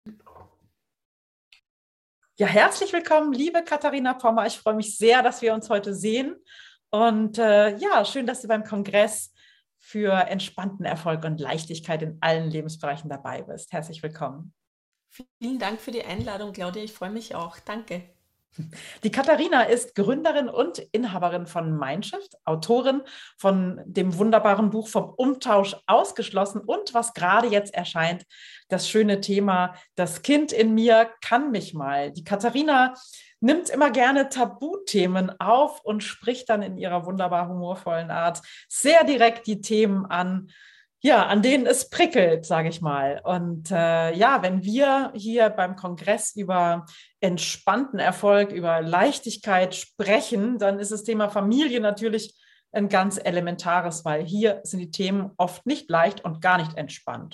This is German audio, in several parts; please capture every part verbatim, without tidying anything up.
Ja, herzlich willkommen, liebe Katharina Pommer. Ich freue mich sehr, dass wir uns heute sehen. Und äh, ja, schön, dass du beim Kongress für entspannten Erfolg und Leichtigkeit in allen Lebensbereichen dabei bist. Herzlich willkommen. Vielen Dank für die Einladung, Claudia. Ich freue mich auch. Danke. Die Katharina ist Gründerin und Inhaberin von Mindshift, Autorin von dem wunderbaren Buch Vom Umtausch ausgeschlossen und was gerade jetzt erscheint, das schöne Thema Das Kind in mir kann mich mal. Die Katharina nimmt immer gerne Tabuthemen auf und spricht dann in ihrer wunderbar humorvollen Art sehr direkt die Themen an, ja, an denen es prickelt, sage ich mal. Und äh, ja, wenn wir hier beim Kongress über entspannten Erfolg, über Leichtigkeit sprechen, dann ist das Thema Familie natürlich ein ganz elementares, weil hier sind die Themen oft nicht leicht und gar nicht entspannt.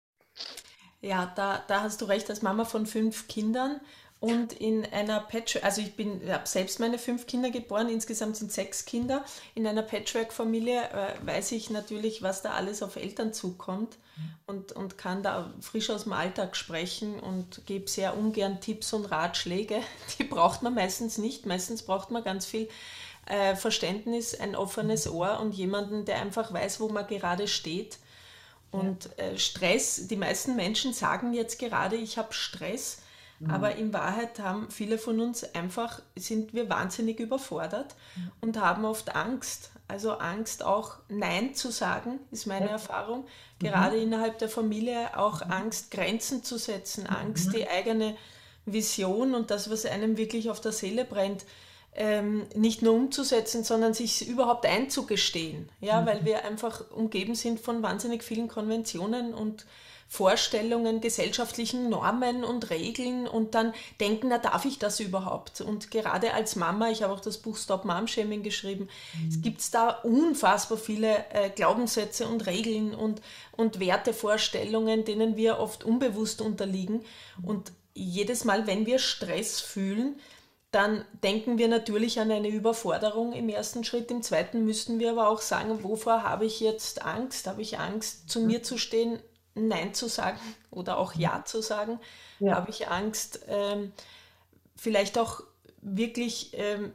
Ja, da, da hast du recht, als Mama von fünf Kindern und in einer Patchwork, also ich bin, habe selbst meine fünf Kinder geboren, insgesamt sind sechs Kinder. In einer Patchwork-Familie äh, weiß ich natürlich, was da alles auf Eltern zukommt und, und kann da frisch aus dem Alltag sprechen und gebe sehr ungern Tipps und Ratschläge. Die braucht man meistens nicht. Meistens braucht man ganz viel äh, Verständnis, ein offenes Ohr und jemanden, der einfach weiß, wo man gerade steht. Ja. Und äh, Stress, die meisten Menschen sagen jetzt gerade, ich habe Stress, Mhm. aber in Wahrheit haben viele von uns einfach, sind wir wahnsinnig überfordert und haben oft Angst. Also Angst auch Nein zu sagen, ist meine Ja. Erfahrung. Gerade Mhm. innerhalb der Familie auch Mhm. Angst, Grenzen zu setzen, Angst, die Mhm. eigene Vision und das, was einem wirklich auf der Seele brennt, ähm, nicht nur umzusetzen, sondern sich überhaupt einzugestehen. Ja, weil Mhm. wir einfach umgeben sind von wahnsinnig vielen Konventionen und Vorstellungen, gesellschaftlichen Normen und Regeln und dann denken, na darf ich das überhaupt? Und gerade als Mama, ich habe auch das Buch Stop Mom Shaming geschrieben, es Mhm. gibt da unfassbar viele äh, Glaubenssätze und Regeln und, und Wertevorstellungen, denen wir oft unbewusst unterliegen. Und jedes Mal, wenn wir Stress fühlen, dann denken wir natürlich an eine Überforderung im ersten Schritt. Im zweiten müssten wir aber auch sagen, wovor habe ich jetzt Angst? Habe ich Angst, zu mir zu stehen, Nein zu sagen oder auch Ja zu sagen? Ja. Habe ich Angst, ähm, vielleicht auch wirklich ähm,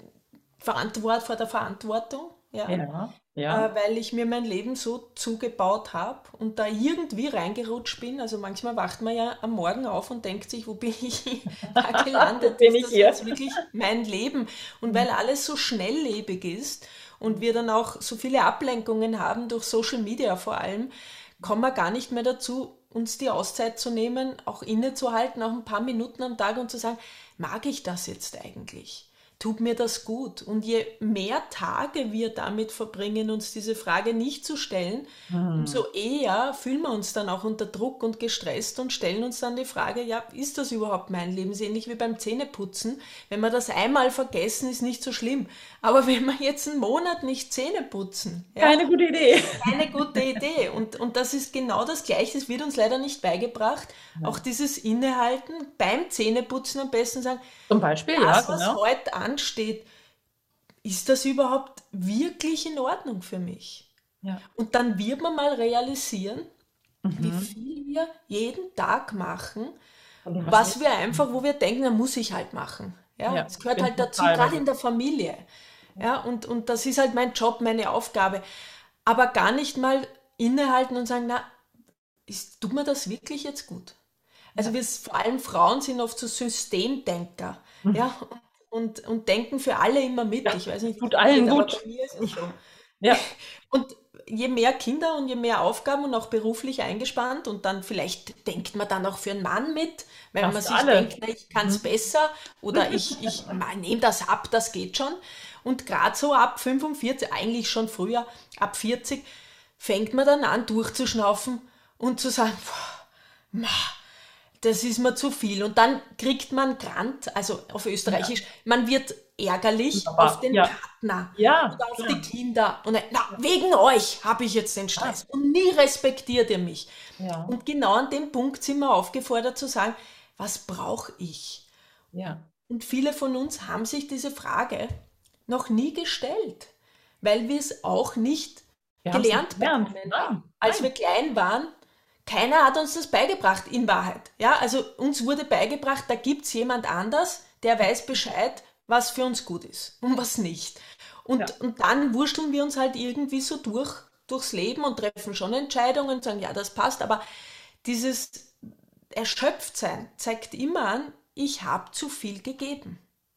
Verantwort vor der Verantwortung? Ja? Ja. äh, Ja. weil ich mir mein Leben so zugebaut habe und da irgendwie reingerutscht bin. Also manchmal wacht man ja am Morgen auf und denkt sich, wo bin ich da Wo gelandet? bin Ist ich das hier? jetzt wirklich mein Leben? Und weil Mhm. alles so schnelllebig ist und wir dann auch so viele Ablenkungen haben, durch Social Media vor allem, kommen wir gar nicht mehr dazu, uns die Auszeit zu nehmen, auch innezuhalten, auch ein paar Minuten am Tag und zu sagen, mag ich das jetzt eigentlich? Tut mir das gut? Und je mehr Tage wir damit verbringen, uns diese Frage nicht zu stellen, Mhm. umso eher fühlen wir uns dann auch unter Druck und gestresst und stellen uns dann die Frage, ja, ist das überhaupt mein Leben? So ähnlich wie beim Zähneputzen. Wenn wir das einmal vergessen, ist nicht so schlimm. Aber wenn wir jetzt einen Monat nicht Zähne putzen, ja, Keine gute Idee. keine gute Idee. Und, und das ist genau das Gleiche. Es wird uns leider nicht beigebracht. Auch Nein. dieses Innehalten beim Zähneputzen am besten sagen, Zum Beispiel, ja, das, was genau. heute ansteht, ist das überhaupt wirklich in Ordnung für mich? Ja. Und dann wird man mal realisieren, wie Mhm. viel wir jeden Tag machen, Von dem, was was nicht. wir einfach, wo wir denken, dann muss ich halt machen. Ja, Ja, es ich gehört bin halt dazu, total bei gerade dir. in der Familie. Ja, und, und das ist halt mein Job, meine Aufgabe. Aber gar nicht mal innehalten und sagen, na, ist, tut mir das wirklich jetzt gut? Also Ja. wir, vor allem Frauen sind oft so Systemdenker, Mhm. ja, und, und, und denken für alle immer mit. Ja, Ich weiß nicht, wie es tut dir geht, allen aber bei gut. mir ist es so. Ja, Und je mehr Kinder und je mehr Aufgaben und auch beruflich eingespannt und dann vielleicht denkt man dann auch für einen Mann mit, wenn ja, man für sich alle. denkt, na, ich kann es Mhm. besser oder ich, ich nehme das ab, das geht schon. Und gerade so ab fünfundvierzig, eigentlich schon früher, ab vierzig, fängt man dann an durchzuschnaufen und zu sagen, boah, das ist mir zu viel. Und dann kriegt man Grant, also auf Ja, Österreichisch, man wird ärgerlich auf wunderbar. den Ja, Partner ja, oder auf die klar. Kinder. Und dann, na, Ja, wegen euch habe ich jetzt den ah, Stress. Und nie respektiert ihr mich. ja, Und genau an dem Punkt sind wir aufgefordert zu sagen, was brauche ich? ja. Und viele von uns haben sich diese Frage noch nie gestellt, weil wir es auch nicht Wir haben es nicht gelernt gelernt. bekommen haben. Nein, Als wir nein. klein waren, keiner hat uns das beigebracht, in Wahrheit. Ja, also uns wurde beigebracht, da gibt es jemand anders, der weiß Bescheid, was für uns gut ist und was nicht. Ja. Und, und dann wurschteln wir uns halt irgendwie so durch, durchs Leben und treffen schon Entscheidungen und sagen, ja, das passt, aber dieses Erschöpftsein zeigt immer an, ich habe zu viel gegeben.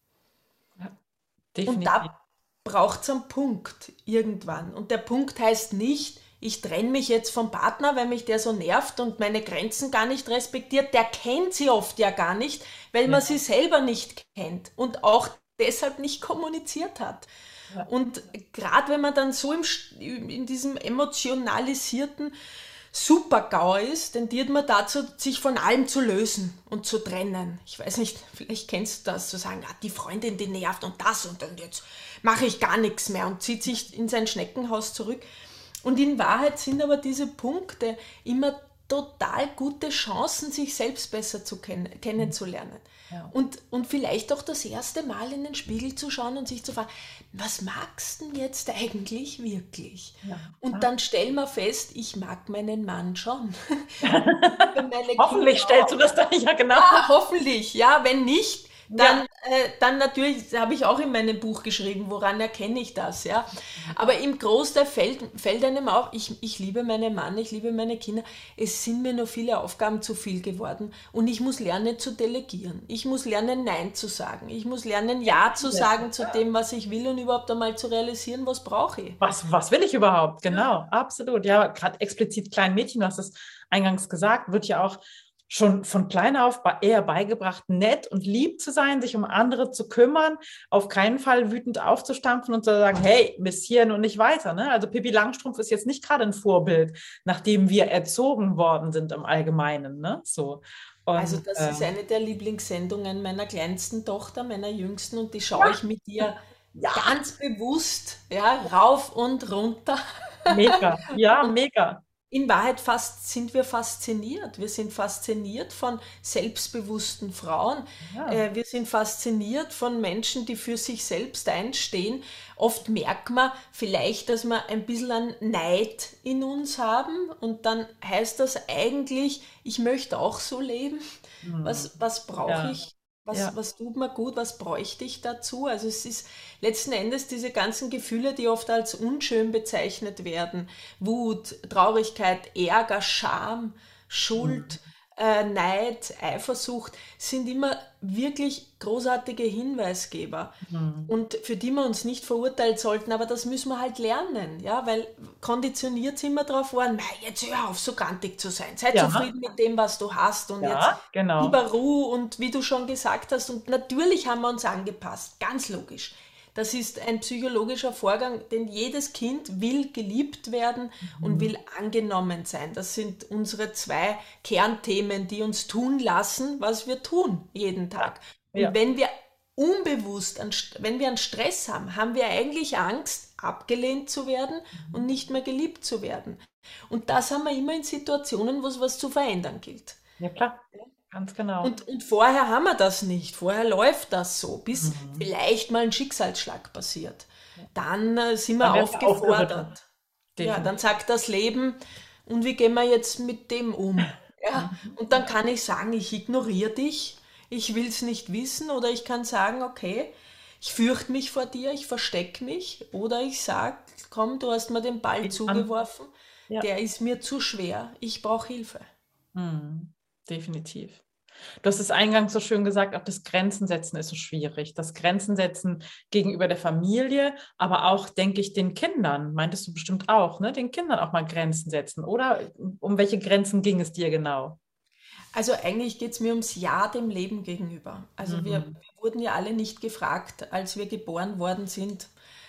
Ja, Und definitiv. da braucht es einen Punkt irgendwann. Und der Punkt heißt nicht, ich trenne mich jetzt vom Partner, weil mich der so nervt und meine Grenzen gar nicht respektiert. Der kennt sie oft ja gar nicht, weil man Ja. sie selber nicht kennt und auch deshalb nicht kommuniziert hat. Ja. Und gerade wenn man dann so im, in diesem emotionalisierten Super-GAU ist, tendiert man dazu, sich von allem zu lösen und zu trennen. Ich weiß nicht, vielleicht kennst du das, zu sagen, ah, die Freundin, die nervt und das und dann jetzt mache ich gar nichts mehr und zieht sich in sein Schneckenhaus zurück. Und in Wahrheit sind aber diese Punkte immer total gute Chancen, sich selbst besser zu kenn kennenzulernen. Ja. Und, und vielleicht auch das erste Mal in den Spiegel zu schauen und sich zu fragen, was magst du denn jetzt eigentlich wirklich? Ja. Und Ah. dann stellen wir fest, ich mag meinen Mann schon. Ich liebe meine Hoffentlich Kinder stellst auch. du das dann, ja genau. Ja, hoffentlich. Ja, wenn nicht, dann, Ja. äh, dann natürlich, das habe ich auch in meinem Buch geschrieben, woran erkenne ich das, ja. Aber im Großteil fällt, fällt einem auf, ich, ich liebe meinen Mann, ich liebe meine Kinder. Es sind mir noch viele Aufgaben zu viel geworden und ich muss lernen zu delegieren. Ich muss lernen, Nein zu sagen. Ich muss lernen, Ja zu sagen zu dem, was ich will und überhaupt einmal zu realisieren, was brauche ich. Was, was will ich überhaupt? Genau, absolut. Ja, gerade explizit kleinen Mädchen, du hast es eingangs gesagt, wird ja auch schon von klein auf bei- eher beigebracht, nett und lieb zu sein, sich um andere zu kümmern, auf keinen Fall wütend aufzustampfen und zu sagen, hey, bis hierhin und nicht weiter. Ne? Also Pippi Langstrumpf ist jetzt nicht gerade ein Vorbild, nach dem wir erzogen worden sind im Allgemeinen. Ne? So. Also Und das ist ähm, eine der Lieblingssendungen meiner kleinsten Tochter, meiner jüngsten, und die schaue ich mit ihr ja, ganz bewusst, ja, rauf und runter. mega, ja, Und mega. in Wahrheit fast sind wir fasziniert. Wir sind fasziniert von selbstbewussten Frauen. Ja. Äh, wir sind fasziniert von Menschen, die für sich selbst einstehen. Oft merkt man vielleicht, dass wir ein bisschen an Neid in uns haben und dann heißt das eigentlich, ich möchte auch so leben. Hm. Was, was brauche Ja, ich? Was, ja, was tut mir gut? Was bräuchte ich dazu? Also es ist letzten Endes diese ganzen Gefühle, die oft als unschön bezeichnet werden. Wut, Traurigkeit, Ärger, Scham, Schuld, hm. äh, Neid, Eifersucht sind immer wirklich großartige Hinweisgeber Hm. und für die wir uns nicht verurteilen sollten, aber das müssen wir halt lernen, ja, weil konditioniert sind wir darauf worden, "Mei, jetzt hör auf, so grantig zu sein, sei Ja, zufrieden mit dem, was du hast und jetzt ja, genau. lieber Ruhe und wie du schon gesagt hast, und natürlich haben wir uns angepasst, ganz logisch. Das ist ein psychologischer Vorgang, denn jedes Kind will geliebt werden und Mhm. will angenommen sein. Das sind unsere zwei Kernthemen, die uns tun lassen, was wir tun jeden Ja, Tag. Und ja. wenn wir unbewusst, an, wenn wir einen Stress haben, haben wir eigentlich Angst, abgelehnt zu werden und nicht mehr geliebt zu werden. Und das haben wir immer in Situationen, wo es was zu verändern gilt. Ja, klar, ganz genau. Und, und vorher haben wir das nicht. Vorher läuft das so, bis Mhm. vielleicht mal ein Schicksalsschlag passiert. Dann äh, sind wir Dann werden wir aufgerüttelt, aufgefordert. Ja, dann definitiv. sagt das Leben, und wie gehen wir jetzt mit dem um? Ja, Mhm. und dann kann ich sagen, ich ignoriere dich, ich will es nicht wissen, oder ich kann sagen, okay, ich fürchte mich vor dir, ich verstecke mich, oder ich sage, komm, du hast mir den Ball Geht an. zugeworfen, Ja, der ist mir zu schwer, ich brauche Hilfe. mhm. Definitiv. Du hast es eingangs so schön gesagt, auch das Grenzen setzen ist so schwierig. Das Grenzen setzen gegenüber der Familie, aber auch, denke ich, den Kindern. Meintest du bestimmt auch, ne? Den Kindern auch mal Grenzen setzen. Oder um welche Grenzen ging es dir genau? Also eigentlich geht es mir ums Ja dem Leben gegenüber. Also wir, Mhm. wir wurden ja alle nicht gefragt, als wir geboren worden sind,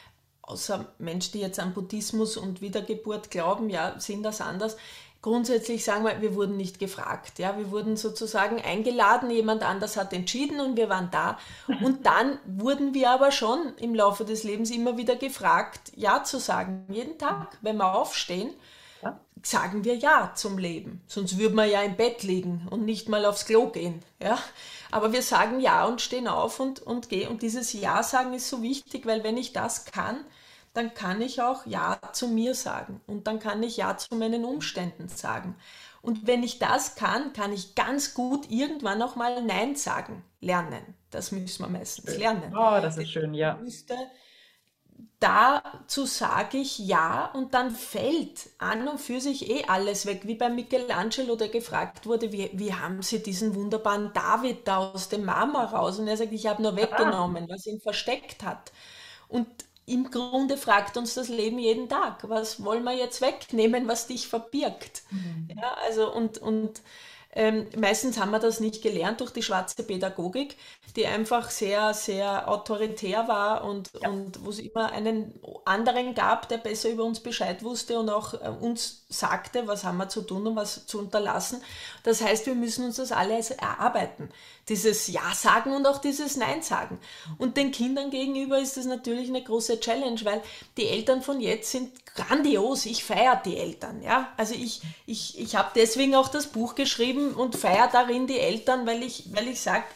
außer Menschen, die jetzt an Buddhismus und Wiedergeburt glauben, ja, sehen das anders. Grundsätzlich sagen wir, wir wurden nicht gefragt. Ja, wir wurden sozusagen eingeladen, jemand anders hat entschieden und wir waren da. Und dann wurden wir aber schon im Laufe des Lebens immer wieder gefragt, Ja zu sagen. Jeden Tag, wenn wir aufstehen, Ja, sagen wir Ja zum Leben. Sonst würden wir ja im Bett liegen und nicht mal aufs Klo gehen. Ja? Aber wir sagen Ja und stehen auf und, und gehen. Und dieses Ja sagen ist so wichtig, weil wenn ich das kann, dann kann ich auch Ja zu mir sagen. Und dann kann ich Ja zu meinen Umständen sagen. Und wenn ich das kann, kann ich ganz gut irgendwann auch mal Nein sagen lernen. Das müssen wir meistens lernen. Oh, das Das ist schön, ja. müsste, dazu sage ich ja und dann fällt an und für sich eh alles weg, wie bei Michelangelo, der gefragt wurde, wie, wie haben Sie diesen wunderbaren David da aus dem Marmor raus? Und er sagt, ich habe nur Ah, weggenommen, was ihn versteckt hat. Und im Grunde fragt uns das Leben jeden Tag, was wollen wir jetzt wegnehmen, was dich verbirgt? mhm. Ja, also und, und ähm, meistens haben wir das nicht gelernt durch die schwarze Pädagogik, die einfach sehr, sehr autoritär war und, Ja, und wo es immer einen anderen gab, der besser über uns Bescheid wusste und auch äh, uns sagte, was haben wir zu tun und was zu unterlassen. Das heißt, wir müssen uns das alles erarbeiten. Dieses Ja sagen und auch dieses Nein sagen. Und den Kindern gegenüber ist das natürlich eine große Challenge, weil die Eltern von jetzt sind grandios. Ich feiere die Eltern. Ja? Also ich, ich, ich habe deswegen auch das Buch geschrieben und feiere darin die Eltern, weil ich, weil ich sage,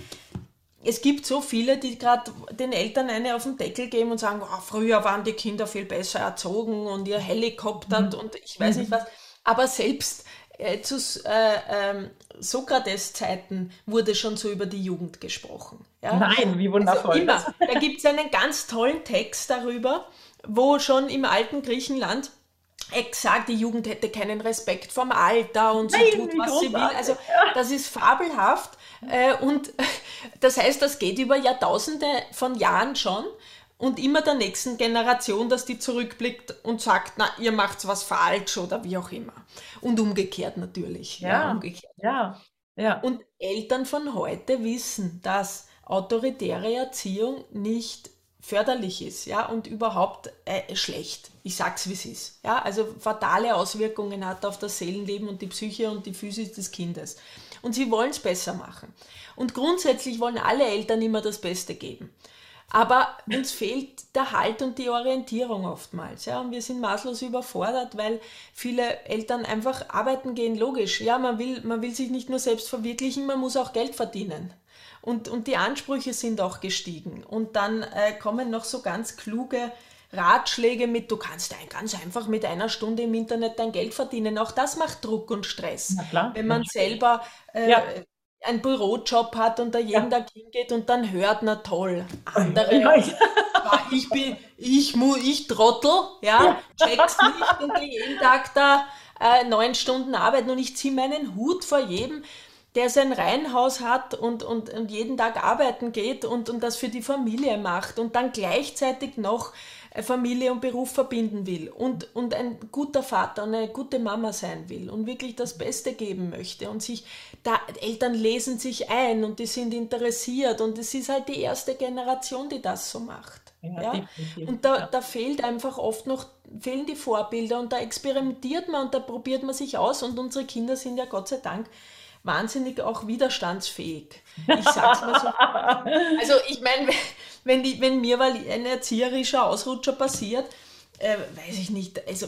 es gibt so viele, die gerade den Eltern eine auf den Deckel geben und sagen, oh, früher waren die Kinder viel besser erzogen und ihr helikoptert mhm. und ich weiß nicht Mhm. was. Aber selbst äh, zu äh, ähm, Sokrates-Zeiten wurde schon so über die Jugend gesprochen. Ja? Nein, wie Also wundervoll. Das, immer. Da gibt es einen ganz tollen Text darüber, wo schon im alten Griechenland exakt, die Jugend hätte keinen Respekt vorm Alter und sie nein, tut, wie was sie will. Also großartig. Ja. das ist fabelhaft. Äh, und das heißt, das geht über Jahrtausende von Jahren schon und immer der nächsten Generation, dass die zurückblickt und sagt, na, ihr macht was falsch oder wie auch immer. Und umgekehrt natürlich. Ja, Ja, umgekehrt. ja, ja. Und Eltern von heute wissen, dass autoritäre Erziehung nicht förderlich ist, ja, und überhaupt äh, schlecht. Ich sag's, wie es ist. Ja, also fatale Auswirkungen hat auf das Seelenleben und die Psyche und die Physis des Kindes. Und sie wollen es besser machen. Und grundsätzlich wollen alle Eltern immer das Beste geben. Aber uns fehlt der Halt und die Orientierung oftmals. Ja? Und wir sind maßlos überfordert, weil viele Eltern einfach arbeiten gehen, logisch. Ja, man will, man will sich nicht nur selbst verwirklichen, man muss auch Geld verdienen. Und, und die Ansprüche sind auch gestiegen. Und dann äh, kommen noch so ganz kluge Ratschläge mit, du kannst ein, ganz einfach mit einer Stunde im Internet dein Geld verdienen. Auch das macht Druck und Stress. Na klar, Wenn man natürlich. selber äh, Ja, einen Bürojob hat und da jeden ja. Tag hingeht und dann hört, na toll, Ja, andere, ja, ja, ich bin, ich mu, ich Trottel, ja, ja. check's nicht und gehe jeden Tag da äh, neun Stunden arbeiten und ich ziehe meinen Hut vor jedem, der sein Reihenhaus hat und, und, und jeden Tag arbeiten geht und, und das für die Familie macht und dann gleichzeitig noch äh, Familie und Beruf verbinden will und, und ein guter Vater und eine gute Mama sein will und wirklich das Beste geben möchte und sich, da, Eltern lesen sich ein und die sind interessiert und es ist halt die erste Generation, die das so macht. Ja, Ja? definitiv. Und da, Ja. da fehlt einfach oft noch, fehlen die Vorbilder und da experimentiert man und da probiert man sich aus und unsere Kinder sind ja Gott sei Dank wahnsinnig auch widerstandsfähig. Ich sag's mal so. Also ich meine, wenn, die, wenn mir mal ein erzieherischer Ausrutscher passiert, äh, weiß ich nicht, also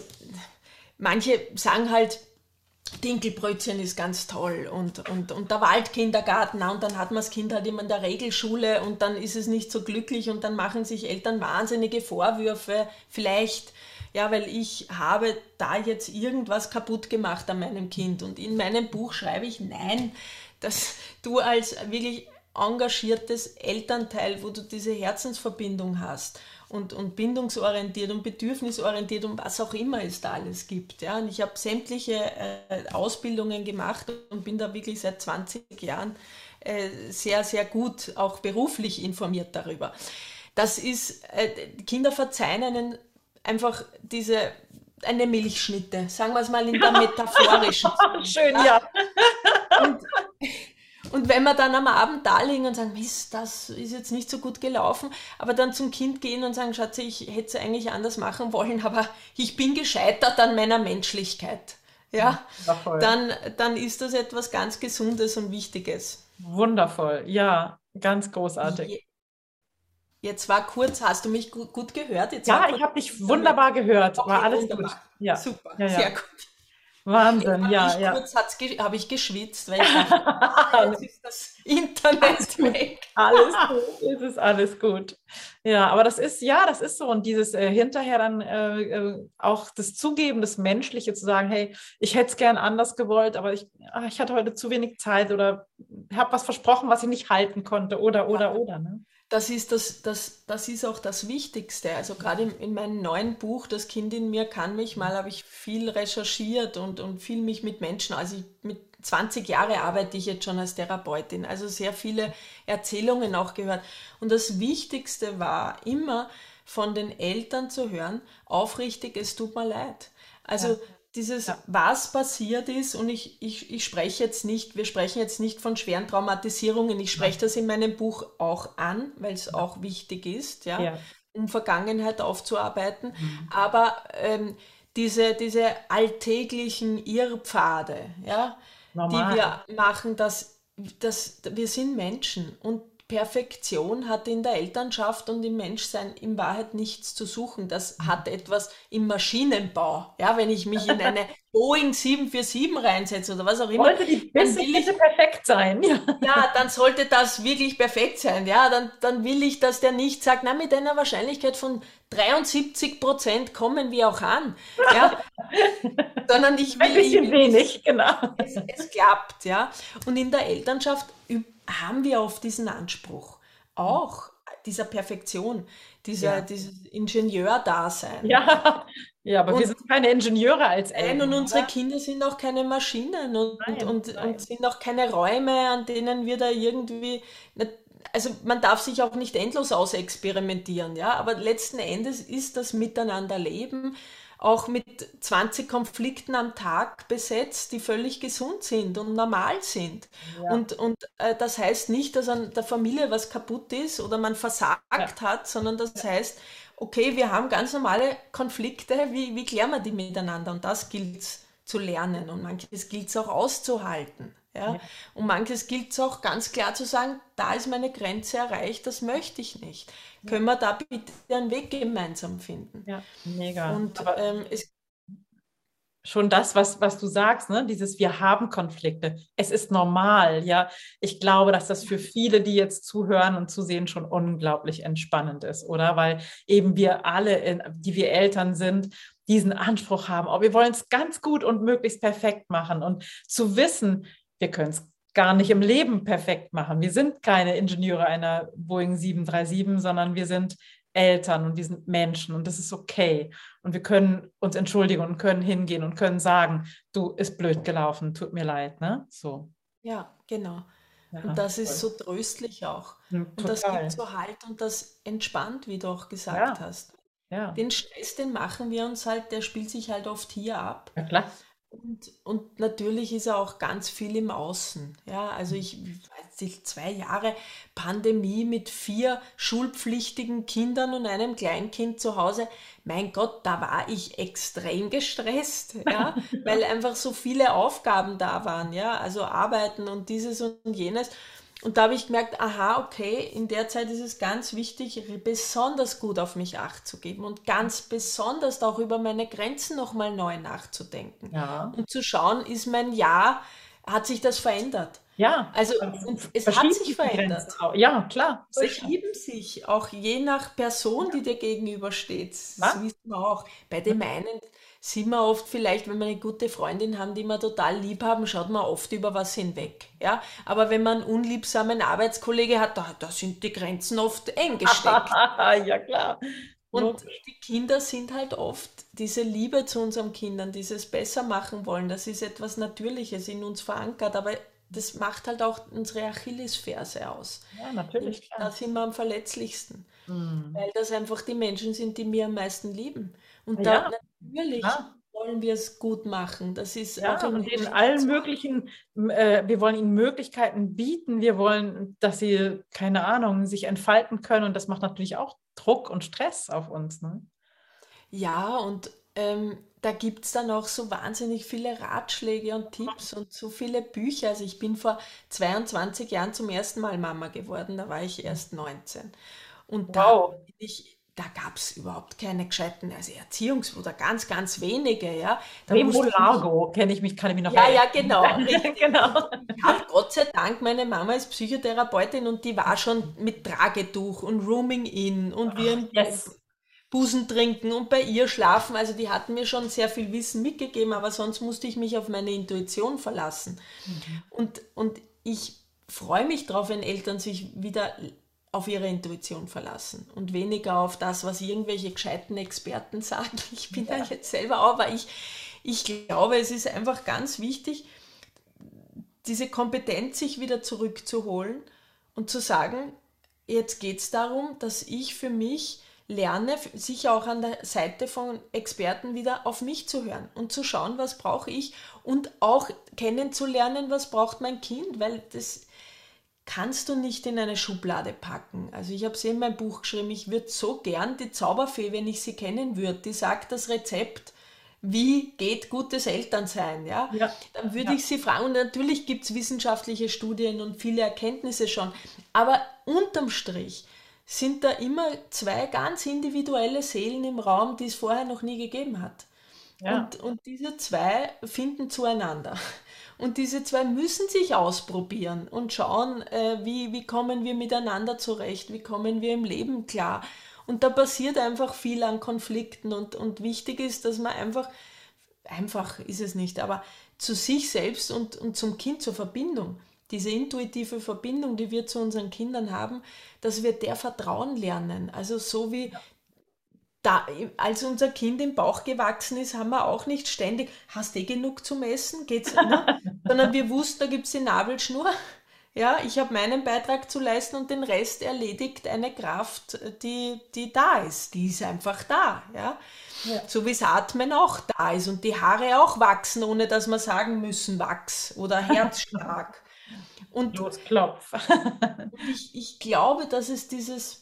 manche sagen halt, Dinkelbrötchen ist ganz toll und, und, und der Waldkindergarten, na, und dann hat man das Kind halt immer in der Regelschule und dann ist es nicht so glücklich und dann machen sich Eltern wahnsinnige Vorwürfe, vielleicht, ja, weil ich habe da jetzt irgendwas kaputt gemacht an meinem Kind und in meinem Buch schreibe ich, nein, dass du als wirklich engagiertes Elternteil, wo du diese Herzensverbindung hast und, und bindungsorientiert und bedürfnisorientiert und was auch immer es da alles gibt. Ja. Und ich habe sämtliche äh, Ausbildungen gemacht und bin da wirklich seit zwanzig Jahren äh, sehr, sehr gut auch beruflich informiert darüber. Das ist, äh, Kinder verzeihen einen einfach diese, eine Milchschnitte, sagen wir es mal in der metaphorischen Sinn. Schön, Ja. ja. Und Und wenn wir dann am Abend da liegen und sagen, Mist, das ist jetzt nicht so gut gelaufen, aber dann zum Kind gehen und sagen, Schatzi, ich hätte es eigentlich anders machen wollen, aber ich bin gescheitert an meiner Menschlichkeit, ja, Wundervoll. dann, dann ist das etwas ganz Gesundes und Wichtiges. Wundervoll. Ja, ganz großartig. Je- Jetzt war kurz, hast du mich gut, gut gehört? Jetzt war Ja, ich kurz habe dich damit. wunderbar gehört. War Okay, alles gut. wunderbar. Ja, Super, ja, sehr ja. gut. Jetzt Wahnsinn. habe Ja, ich ja. kurz, hat's ge habe ich geschwitzt, weil ich dachte, ah, jetzt ist das Internet Alles gut. weg. Alles gut, es ist alles gut. Ja, aber das ist, ja, das ist so. Und dieses äh, hinterher dann äh, äh, auch das Zugeben, das Menschliche zu sagen, hey, ich hätte es gern anders gewollt, aber ich, ach, ich hatte heute zu wenig Zeit oder habe was versprochen, was ich nicht halten konnte oder, oder, oder. Ne? Das ist, das, das, das ist auch das Wichtigste. Also gerade in, in meinem neuen Buch, Das Kind in mir kann mich mal, habe ich viel recherchiert und, und viel mich mit Menschen, also ich, mit zwanzig Jahre arbeite ich jetzt schon als Therapeutin, also sehr viele Erzählungen auch gehört. Und das Wichtigste war immer von den Eltern zu hören, aufrichtig, es tut mir leid. Ja, Also dieses, ja, was passiert ist, und ich, ich, ich spreche jetzt nicht, wir sprechen jetzt nicht von schweren Traumatisierungen, ich spreche nein, das in meinem Buch auch an, weil es ja, auch wichtig ist, ja, ja. um Vergangenheit aufzuarbeiten, Mhm. aber ähm, diese, diese alltäglichen Irrpfade, ja, die Normal. wir machen, dass, dass wir sind Menschen und Perfektion hat in der Elternschaft und im Menschsein in Wahrheit nichts zu suchen. Das hat etwas im Maschinenbau. Ja, wenn ich mich in eine Boeing sieben vier sieben reinsetze oder was auch immer, Sollte die dann bitte, will bitte ich, perfekt sein. Ja. ja, dann sollte das wirklich perfekt sein. Ja, dann, dann will ich, dass der nicht sagt, na, mit einer Wahrscheinlichkeit von dreiundsiebzig Prozent kommen wir auch an. Ja, sondern ich Ein will, ich bisschen will, es, wenig, genau. es, es klappt, ja. Und in der Elternschaft üb- haben wir oft diesen Anspruch, auch dieser Perfektion, dieser, Ja. dieses Ingenieur-Dasein. Ja, ja, aber wir Und sind keine Ingenieure als nein, und Eltern, unsere oder? Kinder sind auch keine Maschinen und, Nein, und, und nein. sind auch keine Räume, an denen wir da irgendwie, also man darf sich auch nicht endlos ausexperimentieren, ja, aber letzten Endes ist das Miteinanderleben auch mit zwanzig Konflikten am Tag besetzt, die völlig gesund sind und normal sind. Ja, Und, und äh, das heißt nicht, dass an der Familie was kaputt ist oder man ja, versagt hat, sondern das heißt, okay, wir haben ganz normale Konflikte, wie, wie klären wir die miteinander? Und das gilt es zu lernen und manches gilt es auch auszuhalten. Ja? ja, Und manches gilt es auch ganz klar zu sagen, da ist meine Grenze erreicht, das möchte ich nicht. ja, Können wir da bitte einen Weg gemeinsam finden? ja, mega. Und Aber ähm, es, schon das, was, was du sagst, ne? Dieses wir haben Konflikte. Es ist normal, ja. Ich glaube, dass das für viele, die jetzt zuhören und zusehen, schon unglaublich entspannend ist, oder? Weil eben wir alle, in, die wir Eltern sind, diesen Anspruch haben, oh, wir wollen es ganz gut und möglichst perfekt machen. Und zu wissen, wir können es gar nicht im Leben perfekt machen. Wir sind keine Ingenieure einer Boeing sieben drei sieben, sondern wir sind Eltern und wir sind Menschen und das ist okay. Und wir können uns entschuldigen und können hingehen und können sagen, du, ist blöd gelaufen, tut mir leid, ne? So. ja, genau. Und Ja, das ist voll. so tröstlich auch. Hm, Und das gibt total. so Halt und das entspannt, wie du auch gesagt Ja, hast. ja. Den Stress, den machen wir uns halt, der spielt sich halt oft hier ab. Ja, klar. Und, und natürlich ist er auch ganz viel im Außen. Ja, also ich weiß nicht, zwei Jahre Pandemie mit vier schulpflichtigen Kindern und einem Kleinkind zu Hause. Mein Gott, da war ich extrem gestresst, ja, weil einfach so viele Aufgaben da waren, ja, also Arbeiten und dieses und jenes. Und da habe ich gemerkt, aha, okay, in der Zeit ist es ganz wichtig, besonders gut auf mich Acht zu geben und ganz besonders auch über meine Grenzen nochmal neu nachzudenken. Ja, Und zu schauen, ist mein Ja, hat sich das verändert? ja. Also, Dann und es hat verschieben sich sich die Grenzen verändert. auch. Ja, klar, sicher. Verschieben sich, auch je nach Person, die dir gegenübersteht. Das Ja? wissen wir auch. Bei dem einen sieht man oft vielleicht, wenn wir eine gute Freundin haben, die wir total lieb haben, schaut man oft über was hinweg. Ja? Aber wenn man einen unliebsamen Arbeitskollege hat, da, da sind die Grenzen oft eng gesteckt. Ja, klar. Und Logisch. die Kinder sind halt oft diese Liebe zu unseren Kindern, dieses besser machen wollen, das ist etwas Natürliches in uns verankert, aber das macht halt auch unsere Achillesferse aus. Ja, natürlich, Nämlich da klar. sind wir am verletzlichsten, Hm. weil das einfach die Menschen sind, die wir am meisten lieben. Und da Ja, natürlich klar. wollen wir es gut machen. Das ist auch Ja, im und denen allen Menschenherz. möglichen, äh, wir wollen ihnen Möglichkeiten bieten. Wir wollen, dass sie, keine Ahnung, sich entfalten können. Und das macht natürlich auch Druck und Stress auf uns. Ne? Ja, und ähm, da gibt es dann auch so wahnsinnig viele Ratschläge und Tipps und so viele Bücher. Also ich bin vor zweiundzwanzig Jahren zum ersten Mal Mama geworden, da war ich erst neunzehn. Und da Wow. bin ich da gab es überhaupt keine gescheiten, also Erziehungs- oder ganz, ganz wenige, ja. Da Remo musste ich Largo kenne ich mich, kann ich mich noch ja, ja, erinnern. genau, richtig. Genau. Und ich habe Gott sei Dank, meine Mama ist Psychotherapeutin und die war schon mit Tragetuch und Rooming in und wir Ach, im yes. Busen trinken und bei ihr schlafen. Also die hat mir schon sehr viel Wissen mitgegeben, aber sonst musste ich mich auf meine Intuition verlassen. Mhm. Und, und ich freue mich drauf, wenn Eltern sich wieder auf ihre Intuition verlassen und weniger auf das, was irgendwelche gescheiten Experten sagen. Ich bin da Ja. jetzt selber auch, aber ich, ich glaube, es ist einfach ganz wichtig, diese Kompetenz sich wieder zurückzuholen und zu sagen, jetzt geht es darum, dass ich für mich lerne, sicher auch an der Seite von Experten wieder auf mich zu hören und zu schauen, was brauche ich und auch kennenzulernen, was braucht mein Kind, weil das kannst du nicht in eine Schublade packen. Also ich habe es in meinem Buch geschrieben, ich würde so gern die Zauberfee, wenn ich sie kennen würde, die sagt das Rezept, wie geht gutes Elternsein, ja? Ja. Dann würde Ja. ich sie fragen, und natürlich gibt es wissenschaftliche Studien und viele Erkenntnisse schon, aber unterm Strich sind da immer zwei ganz individuelle Seelen im Raum, die es vorher noch nie gegeben hat. Ja. Und, und diese zwei finden zueinander. Und diese zwei müssen sich ausprobieren und schauen, äh, wie, wie kommen wir miteinander zurecht, wie kommen wir im Leben klar. Und da passiert einfach viel an Konflikten und, und wichtig ist, dass man einfach, einfach ist es nicht, aber zu sich selbst und, und zum Kind zur Verbindung, diese intuitive Verbindung, die wir zu unseren Kindern haben, dass wir der Vertrauen lernen. Also so wie da, als unser Kind im Bauch gewachsen ist, haben wir auch nicht ständig, hast du eh genug zum Essen? Geht's, ne? Sondern wir wussten, da gibt es die Nabelschnur. Ja, ich habe meinen Beitrag zu leisten und den Rest erledigt eine Kraft, die, die da ist. Die ist einfach da. Ja? Ja. So wie das Atmen auch da ist und die Haare auch wachsen, ohne dass wir sagen müssen, wachs oder Herzschlag. Und, Los, klopf. und ich, ich glaube, dass es dieses,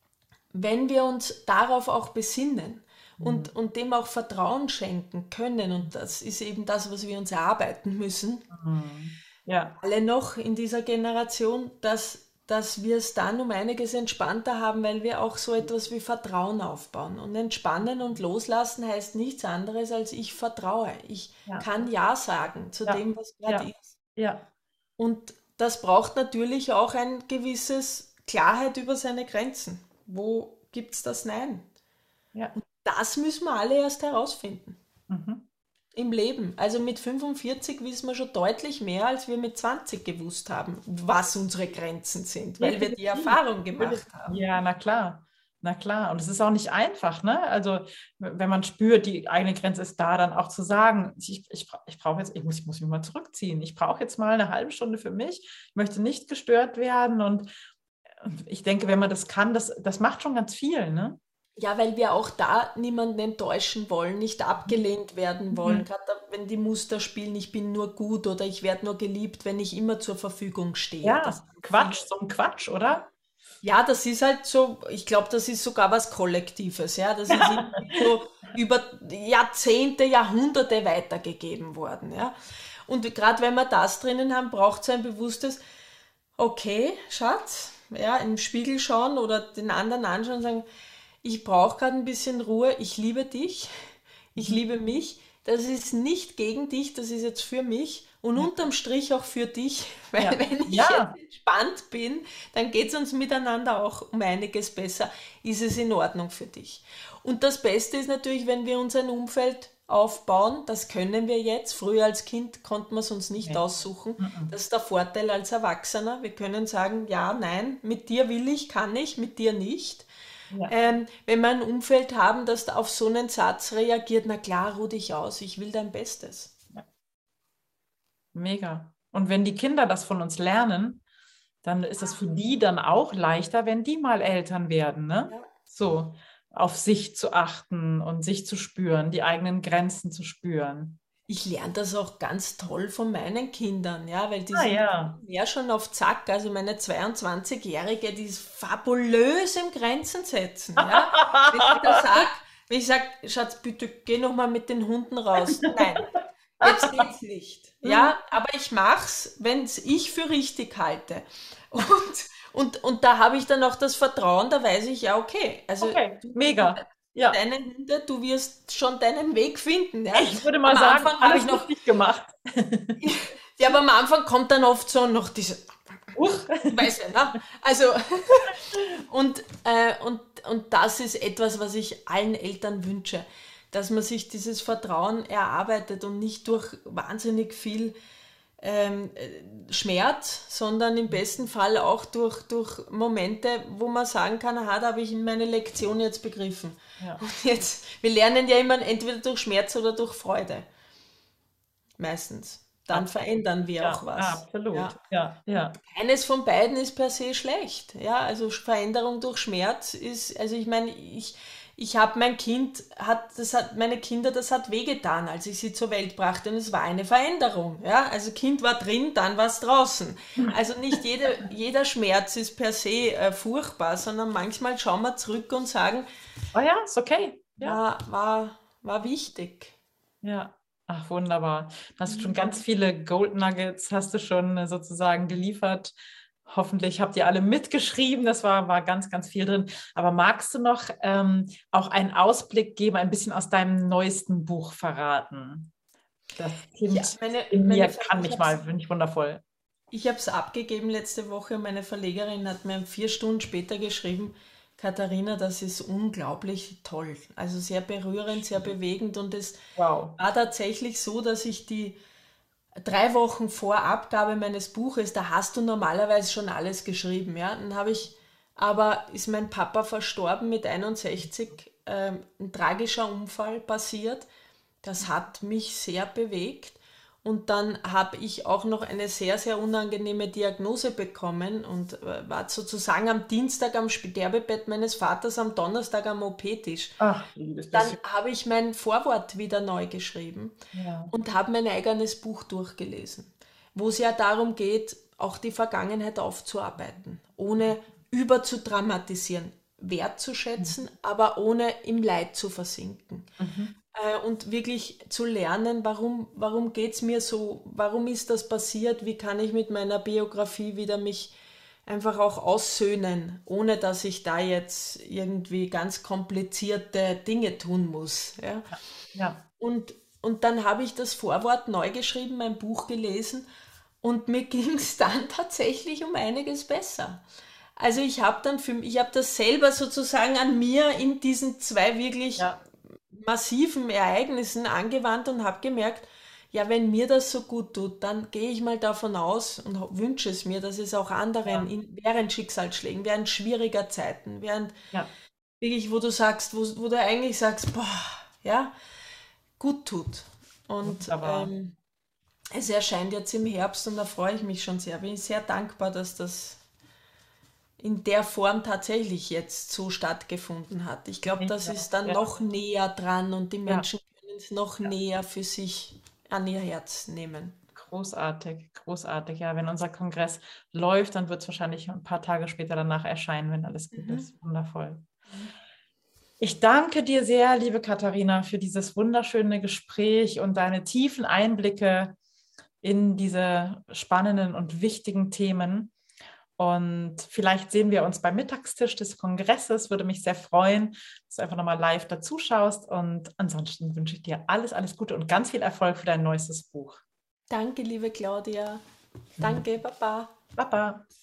wenn wir uns darauf auch besinnen und, und dem auch Vertrauen schenken können, und das ist eben das, was wir uns erarbeiten müssen, Mhm. Ja. alle noch in dieser Generation, dass, dass wir es dann um einiges entspannter haben, weil wir auch so etwas wie Vertrauen aufbauen. Und entspannen und loslassen heißt nichts anderes als ich vertraue. Ich Ja. kann Ja sagen zu Ja. dem, was gerade Ja. ist. Ja. Und das braucht natürlich auch ein gewisses Klarheit über seine Grenzen. Wo gibt es das Nein? Ja. Das müssen wir alle erst herausfinden. Mhm. Im Leben. Also mit fünfundvierzig wissen wir schon deutlich mehr, als wir mit zwanzig gewusst haben, was unsere Grenzen sind, weil wir die Erfahrung gemacht haben. Ja, na klar. Na klar. Und es ist auch nicht einfach, ne? Also, wenn man spürt, die eigene Grenze ist da, dann auch zu sagen, ich, ich, bra- ich brauche jetzt, ich muss, ich muss mich mal zurückziehen. Ich brauche jetzt mal eine halbe Stunde für mich. Ich möchte nicht gestört werden. Und und ich denke, wenn man das kann, das, das macht schon ganz viel, ne? Ja, weil wir auch da niemanden enttäuschen wollen, nicht abgelehnt werden wollen. Mhm. Gerade da, wenn die Muster spielen, ich bin nur gut oder ich werde nur geliebt, wenn ich immer zur Verfügung stehe. Das Ja, Quatsch, so ein Quatsch, oder? Ja, das ist halt so, ich glaube, das ist sogar was Kollektives, ja. Das ist irgendwie so über Jahrzehnte, Jahrhunderte weitergegeben worden, ja. Und gerade wenn wir das drinnen haben, braucht es ein bewusstes, okay, Schatz, ja, im Spiegel schauen oder den anderen anschauen und sagen, ich brauche gerade ein bisschen Ruhe, ich liebe dich, ich liebe mich, das ist nicht gegen dich, das ist jetzt für mich und Ja. unterm Strich auch für dich, weil Ja. wenn ich Ja. jetzt entspannt bin, dann geht es uns miteinander auch um einiges besser, ist es in Ordnung für dich. Und das Beste ist natürlich, wenn wir uns ein Umfeld aufbauen, das können wir jetzt, früher als Kind konnten wir es uns nicht Nee. aussuchen, Mhm. das ist der Vorteil als Erwachsener, wir können sagen, ja, nein, mit dir will ich, kann ich, mit dir nicht. Ja. Ähm, wenn wir ein Umfeld haben, das auf so einen Satz reagiert, na klar, ruh dich aus, ich will dein Bestes. Mega. Und wenn die Kinder das von uns lernen, dann ist es für die dann auch leichter, wenn die mal Eltern werden, ne? Ja. So, auf sich zu achten und sich zu spüren, die eigenen Grenzen zu spüren. Ich lerne das auch ganz toll von meinen Kindern, ja, weil die Ah sind ja. mehr schon auf Zack. Also meine zweiundzwanzigjährige, die ist fabulös im Grenzen setzen, ja. Wenn ich da sag, wenn ich sage, Schatz, bitte geh noch mal mit den Hunden raus. Nein, jetzt geht's nicht. Ja, aber ich mach's, wenn ich für richtig halte. Und, Und, und da habe ich dann auch das Vertrauen, da weiß ich, ja, okay, also Okay, du, mega. Ja, deine Hunde, du wirst schon deinen Weg finden. Ja? ich würde Am mal sagen, Anfang habe ich alles noch, richtig gemacht. ja, aber am Anfang kommt dann oft so noch diese, Uch. weiß ja, ne? Also, und, äh, und, und das ist etwas, was ich allen Eltern wünsche, dass man sich dieses Vertrauen erarbeitet und nicht durch wahnsinnig viel ähm, äh, Schmerz, sondern im besten Fall auch durch, durch Momente, wo man sagen kann, aha, da habe ich meine Lektion jetzt begriffen. Ja. Und jetzt, wir lernen ja immer entweder durch Schmerz oder durch Freude. Meistens. Dann Absolut. verändern wir Ja, auch was. absolut. Ja. Ja, ja. Keines von beiden ist per se schlecht. Ja, also Veränderung durch Schmerz ist, also ich meine, ich, ich habe mein Kind, hat, das hat, meine Kinder, das hat wehgetan, als ich sie zur Welt brachte und es war eine Veränderung. Ja, also Kind war drin, dann war es draußen. Also nicht jede, jeder Schmerz ist per se äh, furchtbar, sondern manchmal schauen wir zurück und sagen, Oh ja, ist okay. Ja, war, war, war wichtig. ja. Ach, wunderbar. Hast du schon ganz viele Gold Nuggets, hast du schon äh, sozusagen geliefert. Hoffentlich habt ihr alle mitgeschrieben. Das war, war ganz, ganz viel drin. Aber magst du noch ähm, auch einen Ausblick geben, ein bisschen aus deinem neuesten Buch verraten? Das Ja, Kind meine, in meine, mir Ver- kann ich mich habe es mal, finde ich wundervoll. ich hab's abgegeben letzte Woche und meine Verlegerin hat mir vier Stunden später geschrieben, Katharina, das ist unglaublich toll. Also sehr berührend, sehr bewegend und es Wow. war tatsächlich so, dass ich die drei Wochen vor Abgabe meines Buches, da hast du normalerweise schon alles geschrieben, ja. Dann habe ich, aber ist mein Papa verstorben mit einundsechzig, ähm, ein tragischer Unfall passiert. Das hat mich sehr bewegt. Und dann habe ich auch noch eine sehr, sehr unangenehme Diagnose bekommen und äh, war sozusagen am Dienstag am Sterbebett meines Vaters, am Donnerstag am O P-Tisch. Ach, liebes Dann bisschen. habe ich mein Vorwort wieder neu geschrieben Ja. und habe mein eigenes Buch durchgelesen, wo es ja darum geht, auch die Vergangenheit aufzuarbeiten, ohne überzudramatisieren, wertzuschätzen, aber ohne im Leid zu versinken. Mhm. Äh, und wirklich zu lernen, warum, warum geht es mir so, warum ist das passiert, wie kann ich mit meiner Biografie wieder mich einfach auch aussöhnen, ohne dass ich da jetzt irgendwie ganz komplizierte Dinge tun muss. Ja? Ja. Und, und dann habe ich das Vorwort neu geschrieben, mein Buch gelesen und mir ging es dann tatsächlich um einiges besser. Also ich habe dann für ich habe das selber sozusagen an mir in diesen zwei wirklich Ja. massiven Ereignissen angewandt und habe gemerkt, ja, wenn mir das so gut tut, dann gehe ich mal davon aus und ho- wünsche es mir, dass es auch anderen Ja. in, während Schicksalsschlägen, während schwieriger Zeiten, während Ja. wirklich, wo du sagst, wo, wo du eigentlich sagst, boah, ja, gut tut. Und Wunderbar. ähm, es erscheint jetzt im Herbst und da freue ich mich schon sehr. Bin ich sehr dankbar, dass das in der Form tatsächlich jetzt so stattgefunden hat. Ich glaube, Ich das auch. ist dann Ja. noch näher dran und die Ja. Menschen können es noch Ja. näher für sich an ihr Herz nehmen. Großartig, großartig. Ja, wenn unser Kongress läuft, dann wird es wahrscheinlich ein paar Tage später danach erscheinen, wenn alles gut Mhm. ist. Wundervoll. Ich danke dir sehr, liebe Katharina, für dieses wunderschöne Gespräch und deine tiefen Einblicke in diese spannenden und wichtigen Themen. Und vielleicht sehen wir uns beim Mittagstisch des Kongresses. Würde mich sehr freuen, dass du einfach nochmal live dazu schaust. Und ansonsten wünsche ich dir alles, alles Gute und ganz viel Erfolg für dein neuestes Buch. Danke, liebe Claudia. Danke, Papa. Baba.